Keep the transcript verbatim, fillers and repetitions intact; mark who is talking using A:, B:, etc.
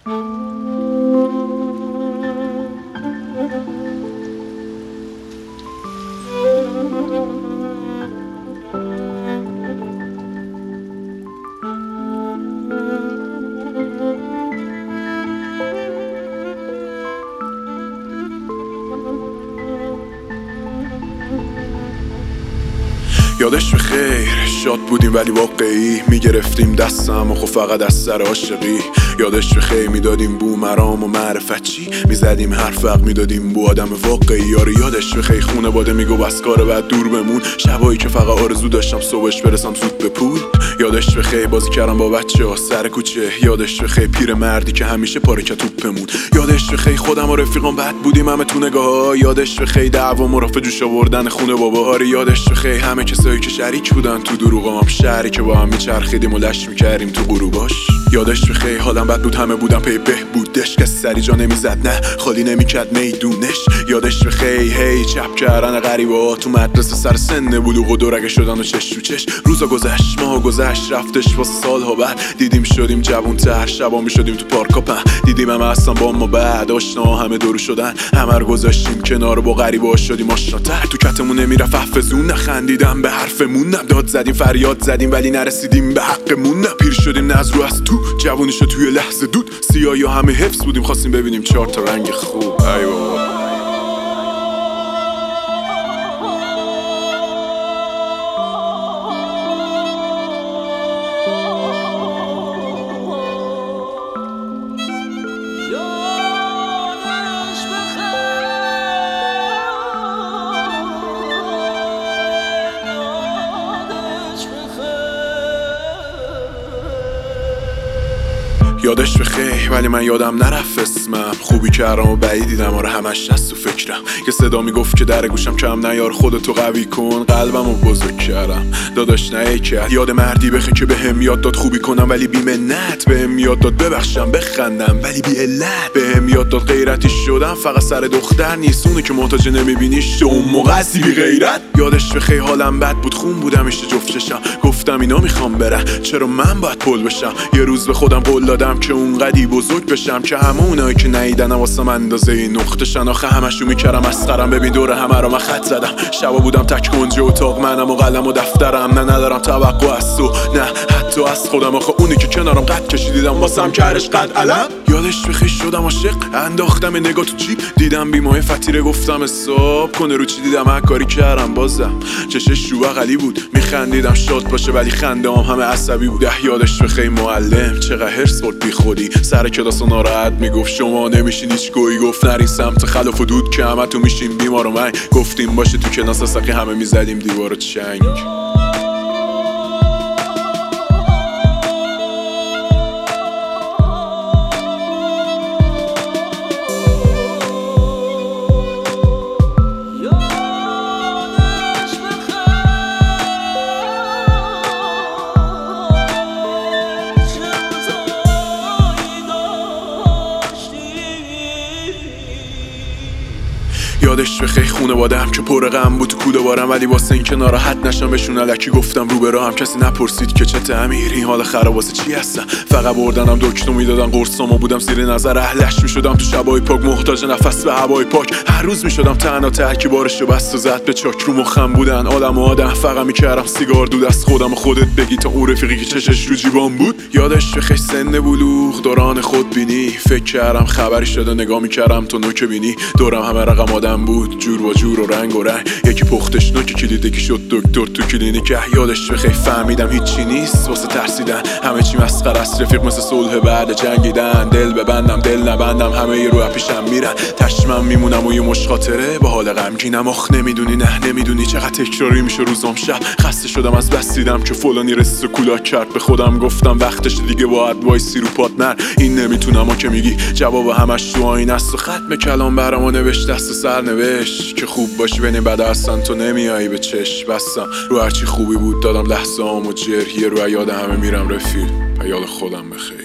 A: یادش بخیر شاد بودیم ولی واقعی میگرفتیم دستم و خب فقط از سر عاشقی. یادش بخیر میدادیم بو مرام و معرفت چی میزدیم حرف حق میدادیم بو آدم واقعی. یاره یادش بخیر خونه باده میگو بس کار بعد دور بمون، شبایی که فقط آرزو داشتم صبحش برسم زود به پول. یادش بخیر بازی کردم با بچه ها سر کوچه. یادش بخیر پیر مردی که همیشه پارکه توپمون. یادش بخیر خودم و رفیقام بد بودیم همه تو نگاه ها. یادش بخیر دعوا مرافع جوش آوردن خونه بابا. آره یادش بخیر همه کسایی که شریک بودن تو دروغام، هم شهری که با هم میچرخیدیم و لش میکردیم تو غروباش. یادش بخیر حالم بد بود همه بودم پی بهبودش، کسی سری جا نمیزد نه خالی نمیکرد میدونش. یادش بخیر هی چپ کردن غریبا تو مدرسه سر سن بلوغ و دورگه شدن و چش تو چش. روزا گذشت ماها گذشت رفتش واسه سالها بعد، دیدیم شدیم جوون‌تر شبا میشدیم تو پارکا پهن. دیدیم همه اصلا با ما بعد آشنا همه دور شدن، همه رو گذاشتیم کنار با غریبا شدیم آشناتر. تو کتمون نمیرفت حفظون نخندیدم به حرفمون، نه داد زدیم فریاد زدیم ولی نرسیدیم به حقمون. نه پیر شدیم نه از رو از تو جوونی شد توی لحظه دود. سیاهی ها همه حفظ بودیم خواستیم ببینیم چهار تا رنگ خوب. ای بابا یادش بخیر ولی من یادم نرفت اسمم. خوبی کردم و بعید دیدم آره همش هست تو فکرم. که صدا میگفت که در گوشم کم نیار خودتو قوی کن. قلبمو بزرگ کردم داداش نه کرد. یاد مردی بخیر که بهم یاد داد خوبی کنم ولی بی منت. بهم یاد داد ببخشم بخندم ولی بی علت. بهم یاد داد غیرتی شدم فقط سر دختر نیست، اونی که محتاج نمیبینیش تو اون موقع بی غیرت. یادش بخیر حالم بد بود خون بودم اشت جفتشم. گفتم اینا میخوام برن چرا من باید پل بشم. یه روز به خودم قول دادم که اونقدی بزرگ بشم که همه اونایی که نیدنم واسم اندازه نقطه‌شن. آخه همشو میکردم مسخرم ببین دور همه رو من خط زدم. شبا بودم تک کنج اتاق منم و قلم و دفترم. نه ندارم توقع از تو نه حتی از خودم. آخه اونی که کنارم قد کشیدیدم واسم کرش قد علم. یادش بخیر شدم عاشق انداختم نگاه تو جیب. دیدم بیمای فتیره گفتم حساب کنه رو چی. دیدم هر کاری کردم بازم چشش رو بغلی بود میخندیدم شاد باشه ولی خنده هم همه عصبی بود. یادش بخیر معلم چقدر هرس برد بی خودی سر کلاس و ناراحت میگفت شما نمیشین هیچ گویی. گفت نرین سمت خلاف و دود که همه تو میشین بیمار و من. گفتیم باشه تو کلاس سقی همه میزدیم دیوار چنگ. یادش بخیر خونه بادم که پر غم بود تو کوله بارم، ولی واسه این که ناراحت نشم بهشون الکی گفتم رو به راهم. کسی نپرسید که چه تعمیر این حال خراب واسه چی هستم. فقط بردنم دکتر میدادن قرصامو بودم زیر نظر اهلش میشدم تو شبای پاک محتاج نفس به هوای پاک. هر روز میشدم تنها ترکی بارشو بست و زد به چاک. رو مخم بودن آدم و آدم فقط میکردم سیگار دود از خودم و خودت بگی تا اون رفیقی که چشش رو جیبام بود. یادش بخیر سن بلوغ دوران خود بینی. فکر کردم خبری شده نگاه میکردم تو نوک بینی. دورم همه رقم آدم بود جور و جور و رنگ و رنگ. یکی پختش نوکی کلیده که شد دکتر تو کلینیک. یادش بخیر فهمیدم هیچی نیست واسه ترسیدن. همه چی مسخره است رفیق مثل صلح بعد جنگیدن. دل ببندم دل نبندم همه ی رو پیشم میرن. تشمم میمونم و یه مش خاطره با حال غمگینم. آخ نمیدونی نه نمیدونی چقدر تکراری میشه روزام شب. خسته شدم از بس دیدم که فلانی رس و کولاک کرد. به خودم گفتم وقتش دیگه باید وایسی رو پارتنر. این نمیتونم و که میگی جواب همش تو آینه است. و ختم کلام برامو نوشت دست سر نوشت که خوب باشی بین بد هستن تو نمیایی به چشم. بستم رو هرچی خوبی بود دادم لحظه هامو جر. یه رو یاد همه میرم رفیق و یاد خودم بخیر.